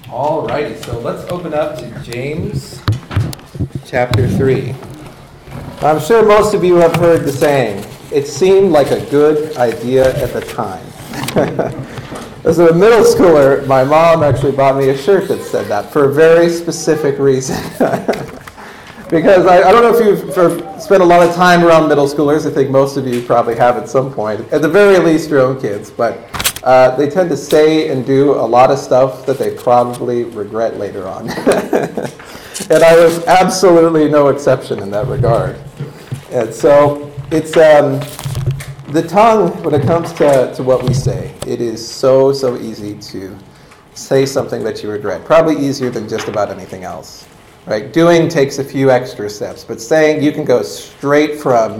Alrighty, so let's open up to James chapter 3. I'm sure most of you have heard the saying, it seemed like a good idea at the time. As a middle schooler, my mom actually bought me a shirt that said that for a very specific reason. Because I don't know if you've spent a lot of time around middle schoolers. I think most of you probably have at some point. At the very least, your own kids. But they tend to say and do a lot of stuff that they probably regret later on. And I was absolutely no exception in that regard. And so it's the tongue, when it comes to what we say, it is so easy to say something that you regret. Probably easier than just about anything else. Right? Doing takes a few extra steps, but saying you can go straight from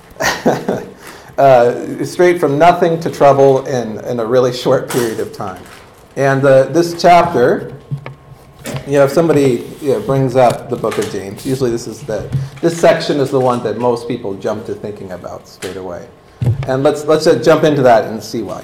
nothing to trouble in a really short period of time. And this chapter, if somebody brings up the book of James, usually this section is the one that most people jump to thinking about straight away. And let's jump into that and see why.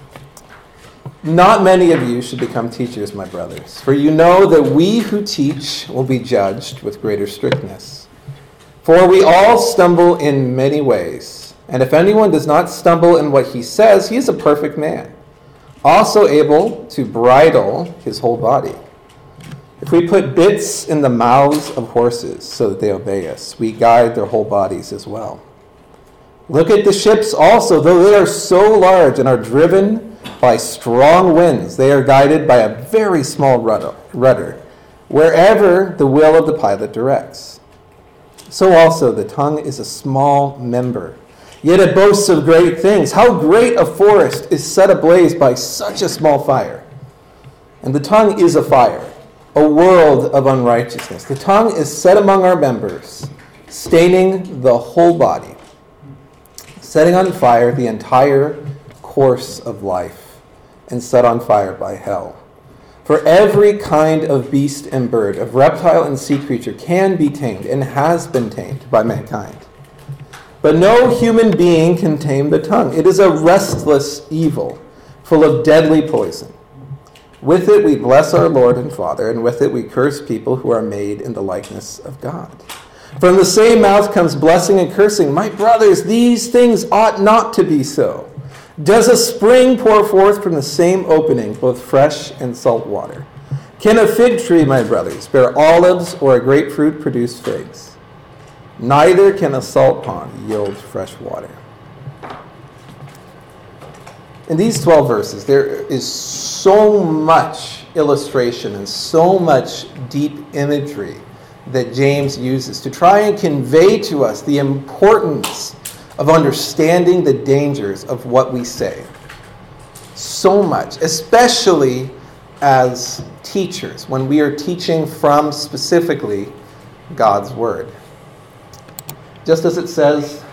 Not many of you should become teachers, my brothers, for you know that we who teach will be judged with greater strictness. For we all stumble in many ways, and if anyone does not stumble in what he says, he is a perfect man, also able to bridle his whole body. If we put bits in the mouths of horses so that they obey us, we guide their whole bodies as well. Look at the ships also, though they are so large and are driven by strong winds, they are guided by a very small rudder, wherever the will of the pilot directs. So also the tongue is a small member, yet it boasts of great things. How great a forest is set ablaze by such a small fire. And the tongue is a fire, a world of unrighteousness. The tongue is set among our members, staining the whole body, setting on fire the entire course of life, and set on fire by hell. For every kind of beast and bird, of reptile and sea creature can be tamed and has been tamed by mankind. But no human being can tame the tongue. It is a restless evil, full of deadly poison. With it we bless our Lord and Father, and with it we curse people who are made in the likeness of God. From the same mouth comes blessing and cursing. My brothers, these things ought not to be so. Does a spring pour forth from the same opening both fresh and salt water? Can a fig tree, my brothers, bear olives, or a grapefruit produce figs? Neither can a salt pond yield fresh water. In these 12 verses, there is so much illustration and so much deep imagery that James uses to try and convey to us the importance of understanding the dangers of what we say. So much, especially as teachers, when we are teaching from specifically God's Word. Just as it says,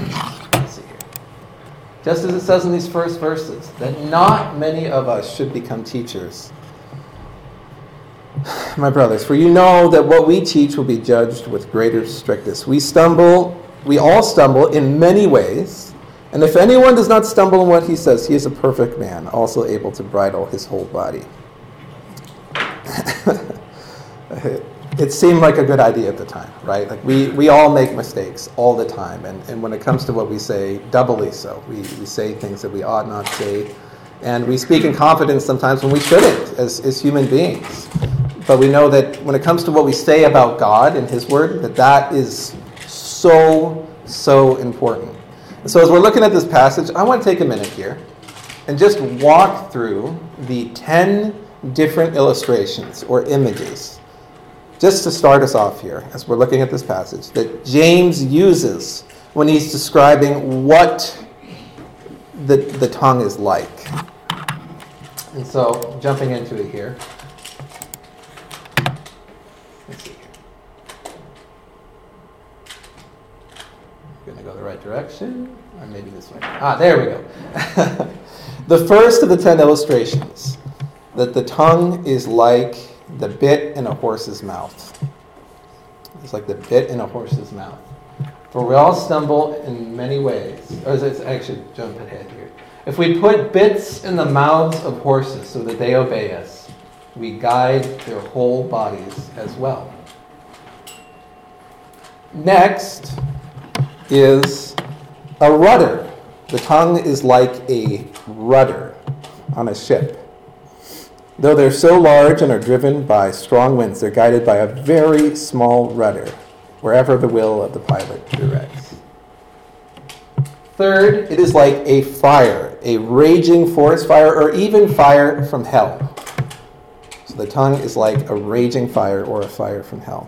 just as it says in these first verses, that not many of us should become teachers. My brothers, for you know that what we teach will be judged with greater strictness. We all stumble in many ways, and if anyone does not stumble in what he says, he is a perfect man, also able to bridle his whole body. It seemed like a good idea at the time, right? Like we all make mistakes all the time, and when it comes to what we say, doubly so. We say things that we ought not say, and we speak in confidence sometimes when we shouldn't as human beings. But we know that when it comes to what we say about God and His Word, that is so important. And so as we're looking at this passage, I want to take a minute here and just walk through the 10 different illustrations or images, just to start us off here as we're looking at this passage, that James uses when he's describing what the tongue is like. And so, jumping into it here. Let's see. Going to go the right direction, or maybe this way. There we go. The first of the 10 illustrations, that the tongue is like the bit in a horse's mouth. It's like the bit in a horse's mouth. For we all stumble in many ways. Or I should jump ahead here. If we put bits in the mouths of horses so that they obey us, we guide their whole bodies as well. Next is a rudder. The tongue is like a rudder on a ship. Though they're so large and are driven by strong winds, they're guided by a very small rudder, wherever the will of the pilot directs. Third, it is like a fire, a raging forest fire, or even fire from hell. So the tongue is like a raging fire or a fire from hell.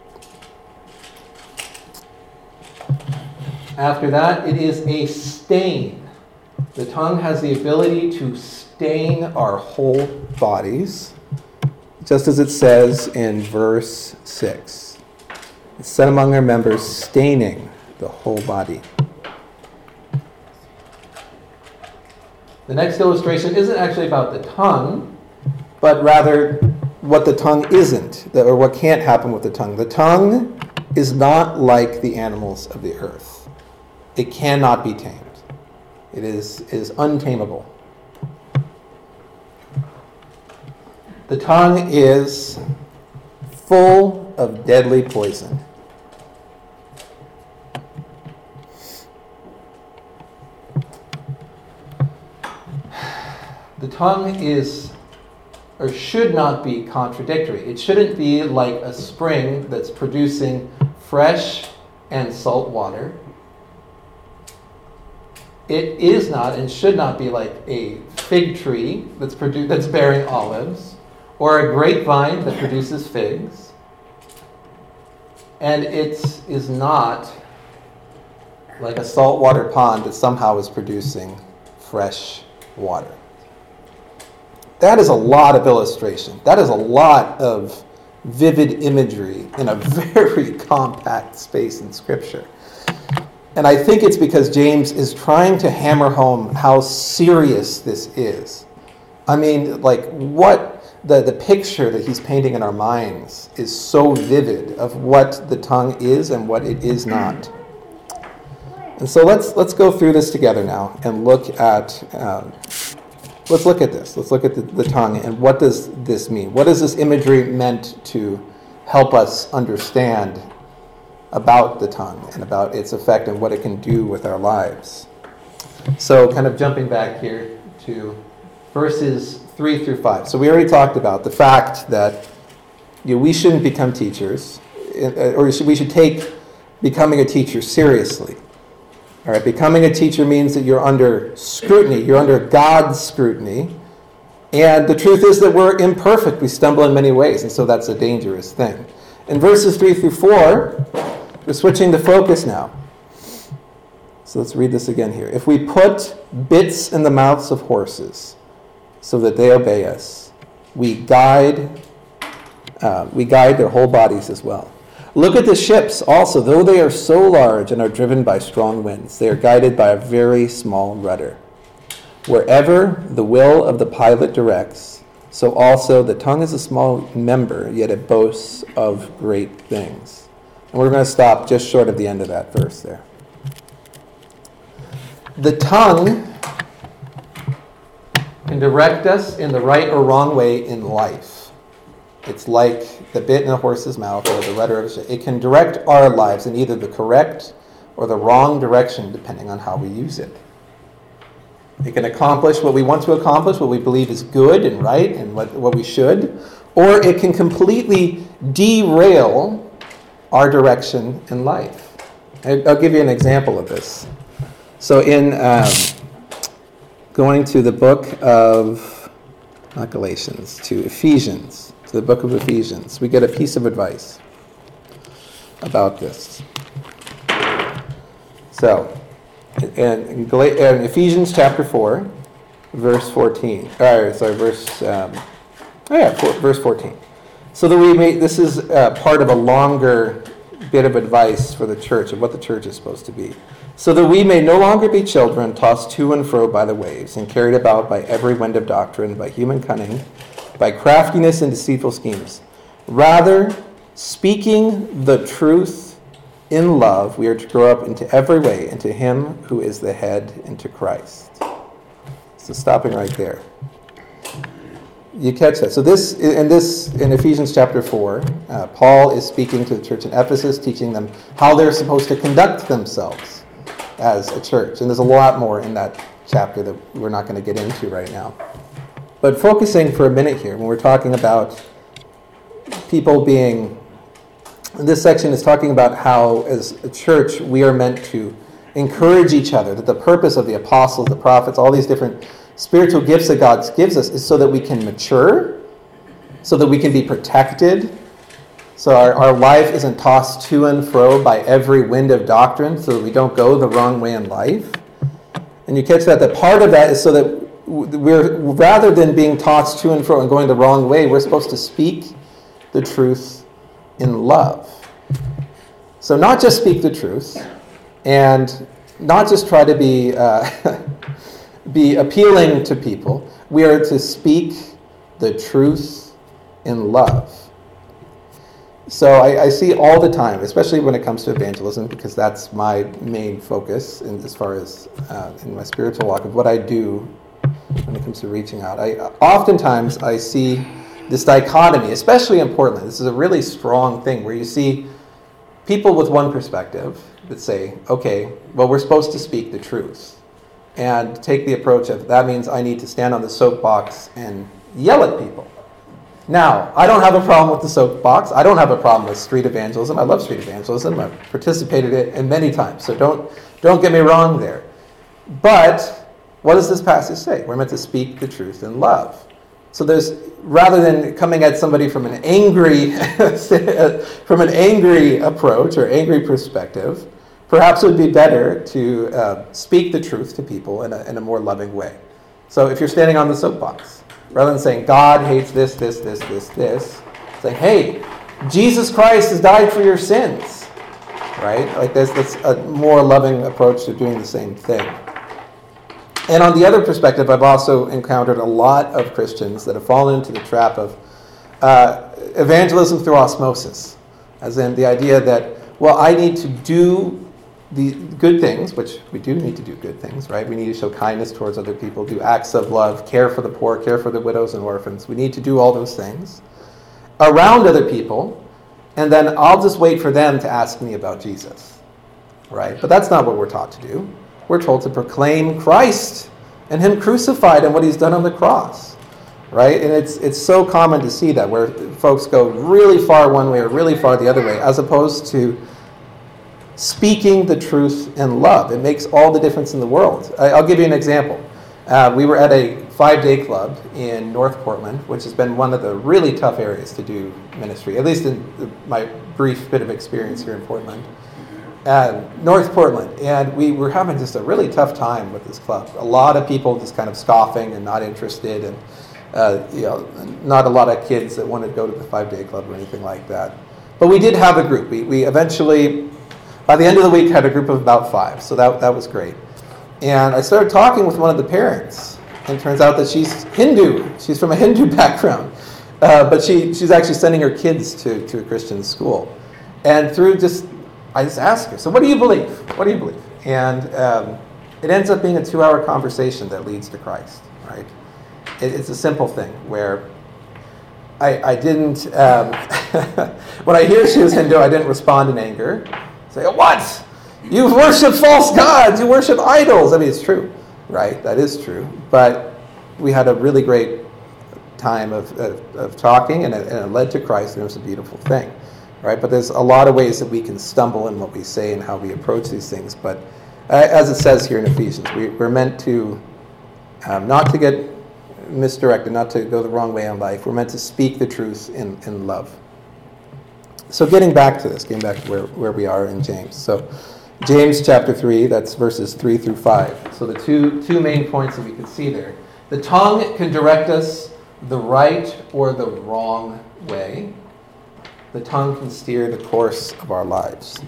After that, it is a stain. The tongue has the ability to stain our whole bodies, just as it says in verse 6. It's set among our members, staining the whole body. The next illustration isn't actually about the tongue, but rather what the tongue isn't, or what can't happen with the tongue. The tongue is not like the animals of the earth. It cannot be tamed. It is untamable. The tongue is full of deadly poison. The tongue is, or should not be, contradictory. It shouldn't be like a spring that's producing fresh and salt water. It is not and should not be like a fig tree that's bearing olives, or a grapevine that produces figs. And it is not like a saltwater pond that somehow is producing fresh water. That is a lot of illustration. That is a lot of vivid imagery in a very compact space in Scripture. And I think it's because James is trying to hammer home how serious this is. I mean, like, what the picture that he's painting in our minds is so vivid of what the tongue is and what it is not. And so let's go through this together now and look at let's look at this. Let's look at the tongue and what does this mean? What is this imagery meant to help us understand about the tongue and about its effect and what it can do with our lives? So kind of jumping back here to verses 3 through 5. So we already talked about the fact that we shouldn't become teachers, or we should take becoming a teacher seriously. All right, becoming a teacher means that you're under scrutiny. You're under God's scrutiny. And the truth is that we're imperfect. We stumble in many ways, and so that's a dangerous thing. In verses 3 through 4, we're switching the focus now. So let's read this again here. If we put bits in the mouths of horses so that they obey us, we guide their whole bodies as well. Look at the ships also. Though they are so large and are driven by strong winds, they are guided by a very small rudder. Wherever the will of the pilot directs, so also the tongue is a small member, yet it boasts of great things. And we're going to stop just short of the end of that verse there. The tongue can direct us in the right or wrong way in life. It's like the bit in a horse's mouth or the rudder of a ship. It can direct our lives in either the correct or the wrong direction, depending on how we use it. It can accomplish what we want to accomplish, what we believe is good and right and what we should, or it can completely derail our direction in life. I'll give you an example of this. So in going to the book of, not Galatians, to Ephesians, to the book of Ephesians, we get a piece of advice about this. So, in Ephesians chapter 4, verse 14. Verse 14. So that this is part of a longer bit of advice for the church of what the church is supposed to be. So that we may no longer be children tossed to and fro by the waves and carried about by every wind of doctrine, by human cunning, by craftiness and deceitful schemes. Rather, speaking the truth in love, we are to grow up into every way into him who is the head, into Christ. So stopping right there. You catch that. So in Ephesians chapter 4, Paul is speaking to the church in Ephesus, teaching them how they're supposed to conduct themselves as a church. And there's a lot more in that chapter that we're not going to get into right now. But focusing for a minute here, when we're talking about people being, this section is talking about how as a church we are meant to encourage each other, that the purpose of the apostles, the prophets, all these different spiritual gifts that God gives us is so that we can mature, so that we can be protected, so our life isn't tossed to and fro by every wind of doctrine, so that we don't go the wrong way in life. And you catch that part of that is so that we're, rather than being tossed to and fro and going the wrong way, we're supposed to speak the truth in love. So not just speak the truth, and not just try to be appealing to people. We are to speak the truth in love. So I see all the time, especially when it comes to evangelism, because that's my main focus as far as in my spiritual walk of what I do when it comes to reaching out. Oftentimes I see this dichotomy, especially in Portland. This is a really strong thing where you see people with one perspective that say, okay, well, we're supposed to speak the truth, and take the approach of that means I need to stand on the soapbox and yell at people. Now, I don't have a problem with the soapbox. I don't have a problem with street evangelism. I love street evangelism. I've participated in it many times, so don't get me wrong there. But what does this passage say? We're meant to speak the truth in love. So rather than coming at somebody from an angry approach or angry perspective, perhaps it would be better to speak the truth to people in a more loving way. So if you're standing on the soapbox, rather than saying, God hates this, say, hey, Jesus Christ has died for your sins, right? Like that's a more loving approach to doing the same thing. And on the other perspective, I've also encountered a lot of Christians that have fallen into the trap of evangelism through osmosis, as in the idea that, well, I need to do the good things, which we do need to do good things, right? We need to show kindness towards other people, do acts of love, care for the poor, care for the widows and orphans. We need to do all those things around other people, and then I'll just wait for them to ask me about Jesus, right? But that's not what we're taught to do. We're told to proclaim Christ and Him crucified and what He's done on the cross, right? And it's so common to see that, where folks go really far one way or really far the other way, as opposed to speaking the truth in love. It makes all the difference in the world. I'll give you an example. We were at a 5-day club in North Portland, which has been one of the really tough areas to do ministry, at least in my brief bit of experience here in Portland. North Portland, and we were having just a really tough time with this club. A lot of people just kind of scoffing and not interested, and not a lot of kids that wanted to go to the 5-day club or anything like that. But we did have a group. We eventually, by the end of the week, had a group of about 5, so that was great. And I started talking with one of the parents, and it turns out that she's Hindu. She's from a Hindu background, but she's actually sending her kids to a Christian school. And I just asked her, so what do you believe? What do you believe? And it ends up being a 2-hour conversation that leads to Christ, right? It's a simple thing where I didn't, when I hear she was Hindu, I didn't respond in anger. Say, what? You worship false gods. You worship idols. I mean, it's true, right? That is true. But we had a really great time of talking, and it led to Christ, and it was a beautiful thing, right? But there's a lot of ways that we can stumble in what we say and how we approach these things. But as it says here in Ephesians, we're meant to not to get misdirected, not to go the wrong way in life. We're meant to speak the truth in love. So getting back to where we are in James. So James chapter 3, that's verses 3 through 5. So the two main points that we can see there. The tongue can direct us the right or the wrong way. The tongue can steer the course of our lives.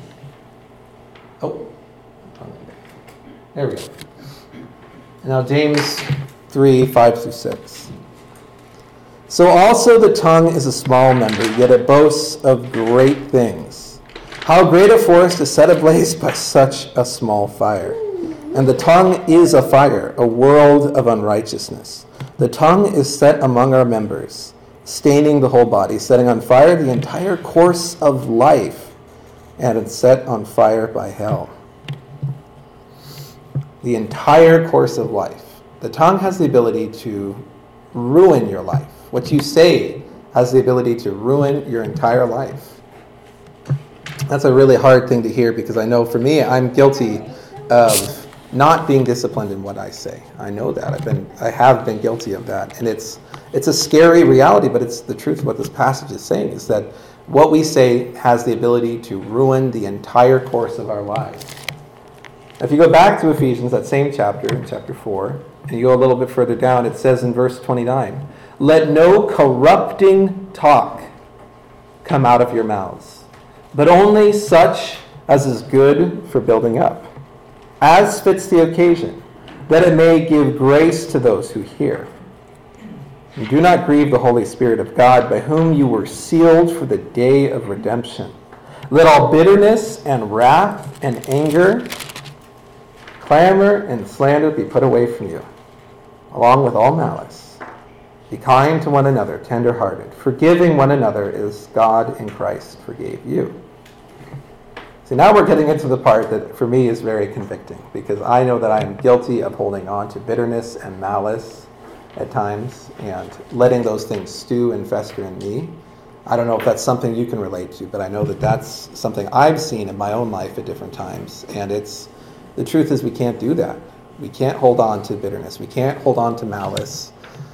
There we go. Now James 3, 5 through 6. So also the tongue is a small member, yet it boasts of great things. How great a forest is set ablaze by such a small fire. And the tongue is a fire, a world of unrighteousness. The tongue is set among our members, staining the whole body, setting on fire the entire course of life, and it's set on fire by hell. The entire course of life. The tongue has the ability to ruin your life. What you say has the ability to ruin your entire life. That's a really hard thing to hear, because I know for me, I'm guilty of not being disciplined in what I say. I know that. I have been guilty of that. And it's a scary reality, but it's the truth of what this passage is saying, is that what we say has the ability to ruin the entire course of our lives. If you go back to Ephesians, that same chapter, in chapter 4, and you go a little bit further down, it says in verse 29, "Let no corrupting talk come out of your mouths, but only such as is good for building up, as fits the occasion, that it may give grace to those who hear. And do not grieve the Holy Spirit of God, by whom you were sealed for the day of redemption. Let all bitterness and wrath and anger, clamor and slander be put away from you, along with all malice. Be kind to one another, tender-hearted, forgiving one another as God in Christ forgave you." See, now we're getting into the part that for me is very convicting, because I know that I am guilty of holding on to bitterness and malice at times and letting those things stew and fester in me. I don't know if that's something you can relate to, but I know that that's something I've seen in my own life at different times. And the truth is, we can't do that. We can't hold on to bitterness. We can't hold on to malice.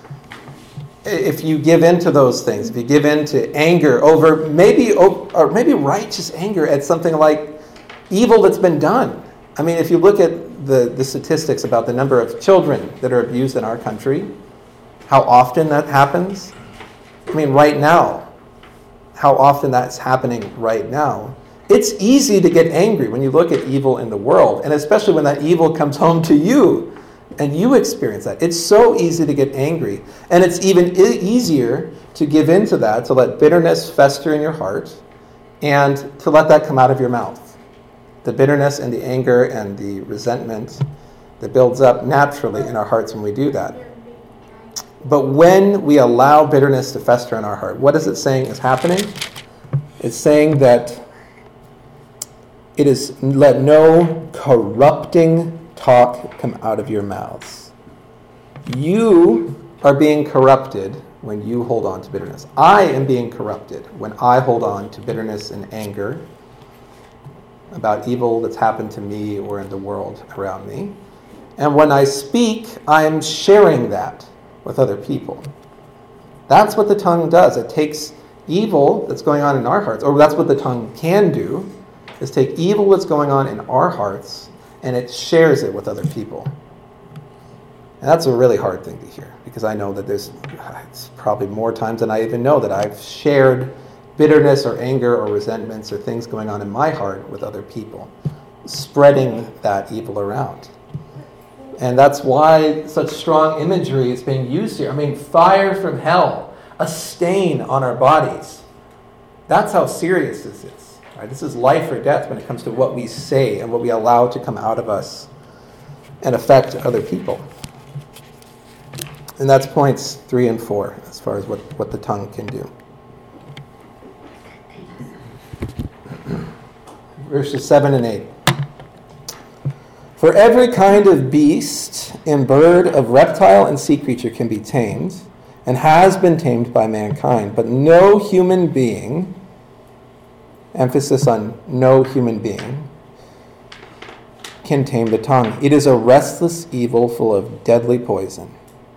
If you give in to those things, if you give in to anger over maybe righteous anger at something like evil that's been done. I mean, if you look at the statistics about the number of children that are abused in our country, how often that happens. I mean, right now, how often that's happening right now. It's easy to get angry when you look at evil in the world, and especially when that evil comes home to you and you experience that. It's so easy to get angry. And it's even easier to give in to that, to let bitterness fester in your heart and to let that come out of your mouth. The bitterness and the anger and the resentment that builds up naturally in our hearts when we do that. But when we allow bitterness to fester in our heart, what is it saying is happening? It's saying that it is, let no corrupting talk come out of your mouths. You are being corrupted when you hold on to bitterness. I am being corrupted when I hold on to bitterness and anger about evil that's happened to me or in the world around me. And when I speak, I am sharing that with other people. That's what the tongue does. It takes evil that's going on in our hearts, or that's what the tongue can do, is take evil that's going on in our hearts and it shares it with other people. And that's a really hard thing to hear, because I know that it's probably more times than I even know that I've shared bitterness or anger or resentments or things going on in my heart with other people, spreading that evil around. And that's why such strong imagery is being used here. I mean, fire from hell, a stain on our bodies. That's how serious this is. Right? This is life or death when it comes to what we say and what we allow to come out of us and affect other people. And that's points 3 and 4 as far as what the tongue can do. Verses 7 and 8. For every kind of beast and bird, of reptile and sea creature can be tamed, and has been tamed by mankind, but no human being, emphasis on no human being, can tame the tongue. It is a restless evil full of deadly poison.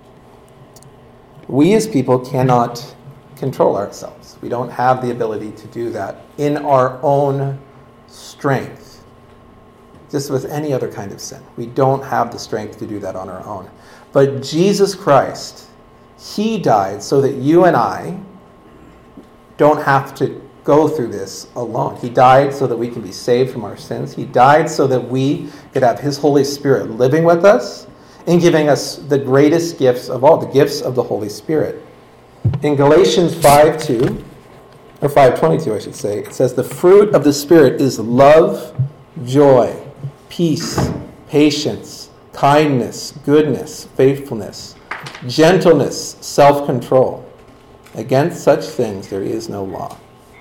We as people cannot control ourselves. We don't have the ability to do that in our own strength. Just with any other kind of sin. We don't have the strength to do that on our own. But Jesus Christ, he died so that you and I don't have to go through this alone. He died so that we can be saved from our sins. He died so that we could have his Holy Spirit living with us and giving us the greatest gifts of all, the gifts of the Holy Spirit. In Galatians 5:2, or 5:22 I should say, it says, the fruit of the Spirit is love, joy, peace, patience, kindness, goodness, faithfulness, gentleness, self-control. Against such things there is no law.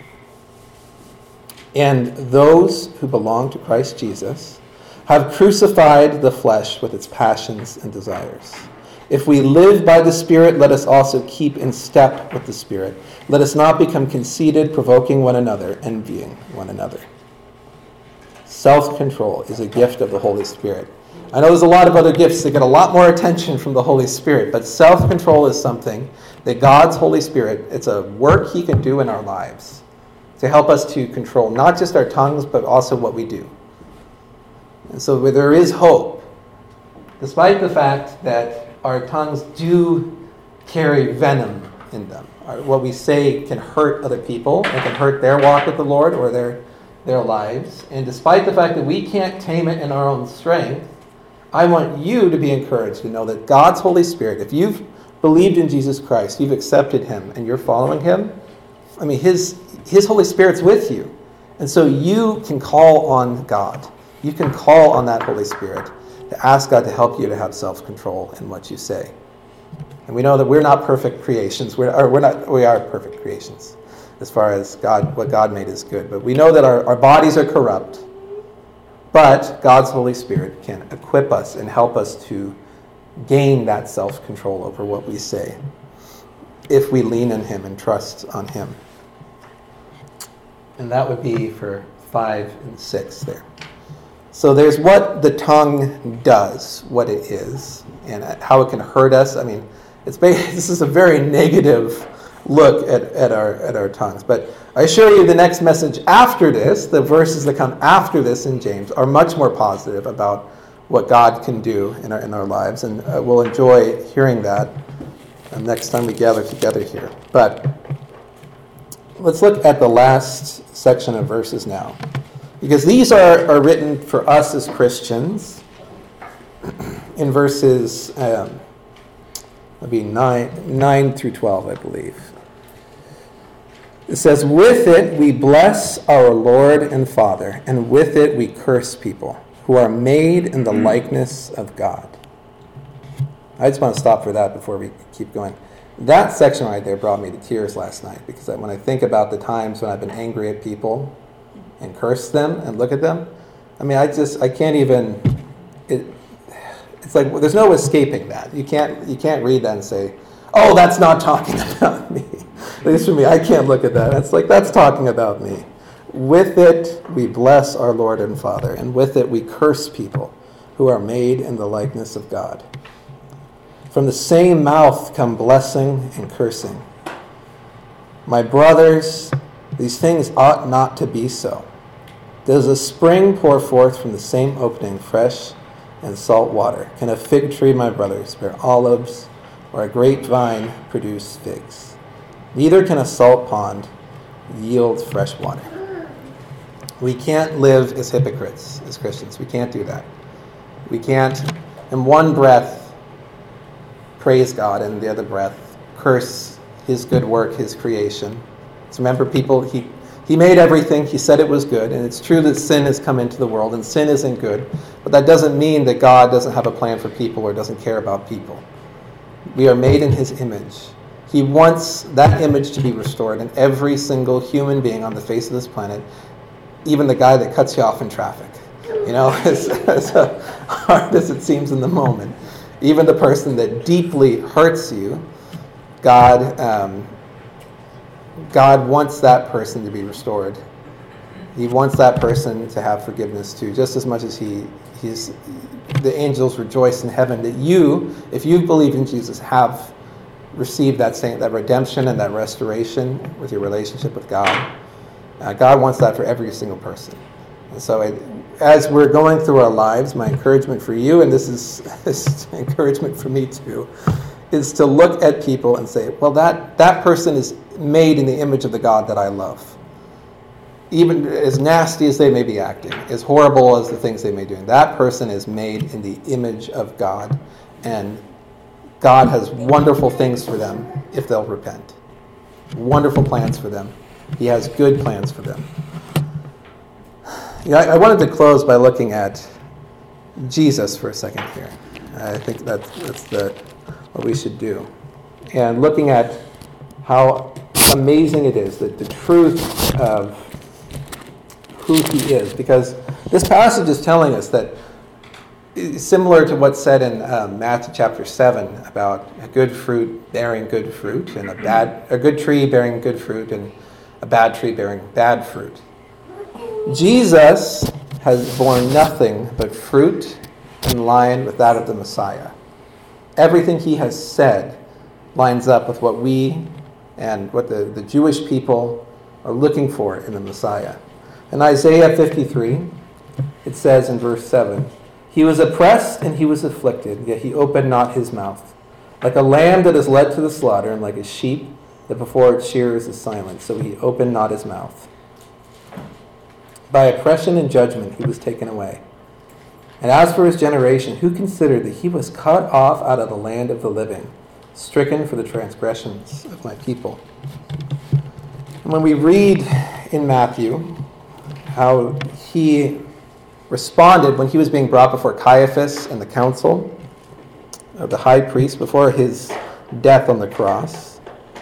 And those who belong to Christ Jesus have crucified the flesh with its passions and desires. If we live by the Spirit, let us also keep in step with the Spirit. Let us not become conceited, provoking one another, envying one another. Self-control is a gift of the Holy Spirit. I know there's a lot of other gifts that get a lot more attention from the Holy Spirit, but self-control is something that God's Holy Spirit, it's a work he can do in our lives to help us to control not just our tongues, but also what we do. And so there is hope, despite the fact that our tongues do carry venom in them. What we say can hurt other people. It can hurt their walk with the Lord or their lives. And despite the fact that we can't tame it in our own strength, I want you to be encouraged to know that God's Holy Spirit, if you've believed in Jesus Christ, you've accepted him, and you're following him, I mean, his Holy Spirit's with you. And so you can call on God. You can call on that Holy Spirit to ask God to help you to have self-control in what you say. And we know that we're not perfect creations. We are perfect creations as far as what God made is good. But we know that our bodies are corrupt. But God's Holy Spirit can equip us and help us to gain that self-control over what we say if we lean on him and trust on him. And that would be for 5 and 6 there. So there's what the tongue does, what it is, and how it can hurt us. I mean, this is a very negative look at our tongues. But I assure you the next message after this, the verses that come after this in James, are much more positive about what God can do in our lives. And we'll enjoy hearing that next time we gather together here. But let's look at the last section of verses now. Because these are written for us as Christians in verses it'll be 9 through 12, I believe. It says, "With it we bless our Lord and Father, and with it we curse people who are made in the likeness of God." I just want to stop for that before we keep going. That section right there brought me to tears last night, because when I think about the times when I've been angry at people and curse them and look at them, I mean, I can't even, it's like there's no escaping that. You can't read that and say, oh, that's not talking about me. At least for me, I can't look at that. It's like, that's talking about me. With it, we bless our Lord and Father, and with it, we curse people who are made in the likeness of God. From the same mouth come blessing and cursing. My brothers, these things ought not to be so. Does a spring pour forth from the same opening fresh and salt water? Can a fig tree, my brothers, bear olives, or a grapevine produce figs? Neither can a salt pond yield fresh water. We can't live as hypocrites, as Christians. We can't do that. We can't, in one breath, praise God, and in the other breath, curse his good work, his creation. So remember, people, he made everything. He said it was good. And it's true that sin has come into the world, and sin isn't good. But that doesn't mean that God doesn't have a plan for people or doesn't care about people. We are made in his image. He wants that image to be restored in every single human being on the face of this planet, even the guy that cuts you off in traffic. You know, as hard as it seems in the moment. Even the person that deeply hurts you, God wants that person to be restored. He wants that person to have forgiveness too, just as much as the angels rejoice in heaven that you, if you believe in Jesus, have received that redemption and that restoration with your relationship with God. God wants that for every single person. And so as we're going through our lives, my encouragement for you, and this is encouragement for me too, is to look at people and say, well, that person is made in the image of the God that I love. Even as nasty as they may be acting, as horrible as the things they may do, that person is made in the image of God. And God has wonderful things for them if they'll repent. Wonderful plans for them. He has good plans for them. I wanted to close by looking at Jesus for a second here. I think that's what we should do. And looking at how amazing it is, that the truth of who he is. Because this passage is telling us that, similar to what's said in Matthew chapter 7 about a good fruit bearing good fruit, and a good tree bearing good fruit, and a bad tree bearing bad fruit. Jesus has borne nothing but fruit in line with that of the Messiah. Everything he has said lines up with what we and what the Jewish people are looking for in the Messiah. In Isaiah 53, it says in verse 7, "He was oppressed and he was afflicted, yet he opened not his mouth. Like a lamb that is led to the slaughter, and like a sheep that before its shearers is silent, so he opened not his mouth. By oppression and judgment he was taken away. And as for his generation, who considered that he was cut off out of the land of the living, stricken for the transgressions of my people?" And when we read in Matthew how he responded when he was being brought before Caiaphas and the council of the high priest before his death on the cross,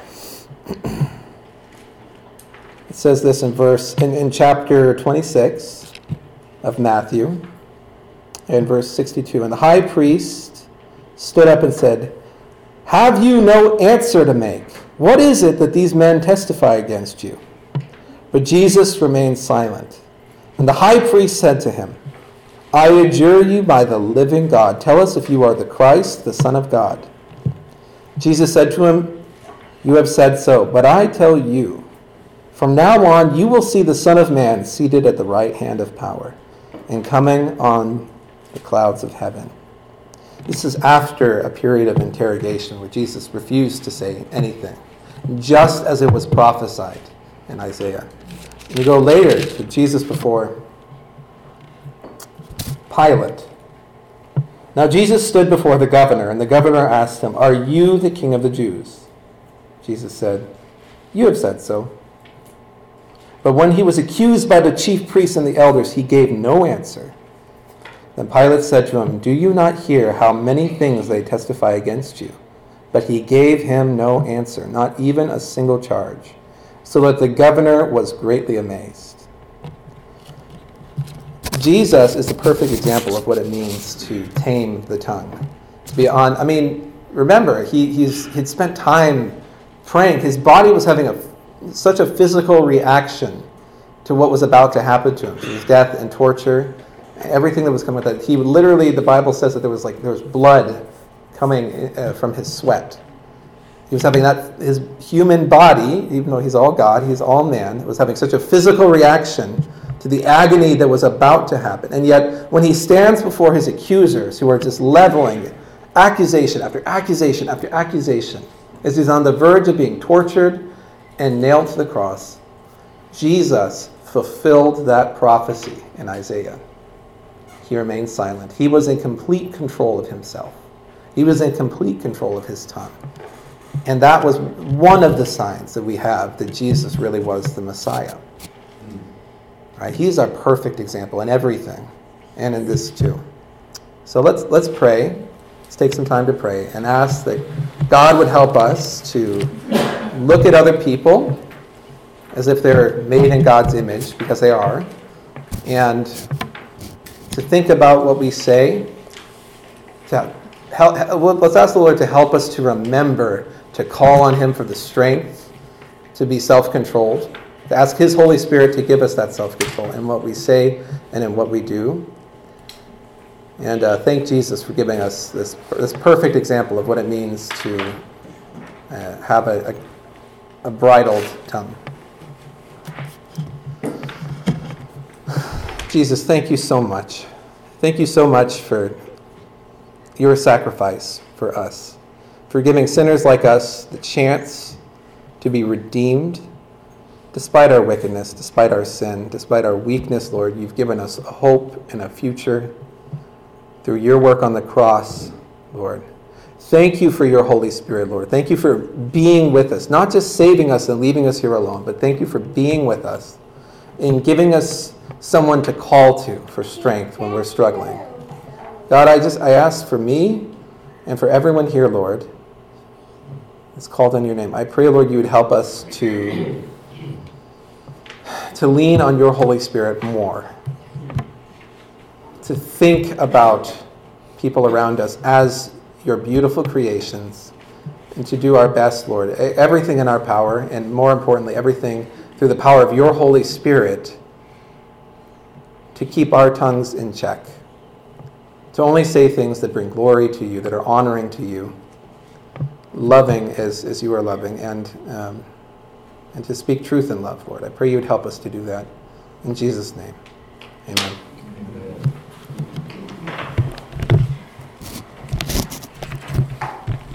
it says this in chapter 26 of Matthew, in verse 62, "And the high priest stood up and said, 'Have you no answer to make? What is it that these men testify against you?' But Jesus remained silent. And the high priest said to him, 'I adjure you by the living God, tell us if you are the Christ, the Son of God.' Jesus said to him, 'You have said so, but I tell you, from now on you will see the Son of Man seated at the right hand of power and coming on the clouds of heaven.'" This is after a period of interrogation where Jesus refused to say anything, just as it was prophesied in Isaiah. And you go later to Jesus before Pilate. "Now Jesus stood before the governor, and the governor asked him, 'Are you the king of the Jews?' Jesus said, 'You have said so.' But when he was accused by the chief priests and the elders, he gave no answer. Then Pilate said to him, 'Do you not hear how many things they testify against you?' But he gave him no answer, not even a single charge, so that the governor was greatly amazed." Jesus is the perfect example of what it means to tame the tongue. Remember, he'd spent time praying. His body was having such a physical reaction to what was about to happen to him, to his death and torture, everything that was coming with that. He literally, the Bible says that there was blood coming from his sweat. He was having his human body, even though he's all God, he's all man, was having such a physical reaction to the agony that was about to happen. And yet, when he stands before his accusers, who are just leveling accusation after accusation after accusation, as he's on the verge of being tortured and nailed to the cross, Jesus fulfilled that prophecy in Isaiah. He remained silent. He was in complete control of himself. He was in complete control of his tongue. And that was one of the signs that we have that Jesus really was the Messiah. Right? He's our perfect example in everything, and in this too. So let's pray. Let's take some time to pray and ask that God would help us to look at other people as if they're made in God's image, because they are, and to think about what we say. Let's ask the Lord to help us to remember to call on him for the strength to be self-controlled, to ask his Holy Spirit to give us that self-control in what we say and in what we do. And thank Jesus for giving us this perfect example of what it means to have a bridled tongue. Jesus, thank you so much. Thank you so much for your sacrifice for us, for giving sinners like us the chance to be redeemed. Despite our wickedness, despite our sin, despite our weakness, Lord, you've given us a hope and a future through your work on the cross, Lord. Thank you for your Holy Spirit, Lord. Thank you for being with us, not just saving us and leaving us here alone, but thank you for being with us and giving us someone to call to for strength when we're struggling. God, I ask for me and for everyone here, Lord, is called on your name. I pray, Lord, you would help us to lean on your Holy Spirit more, to think about people around us as your beautiful creations, and to do our best, Lord, everything in our power, and more importantly, everything through the power of your Holy Spirit, to keep our tongues in check, to only say things that bring glory to you, that are honoring to you, loving as you are loving, and to speak truth in love, Lord. I pray you would help us to do that. In Jesus' name, amen.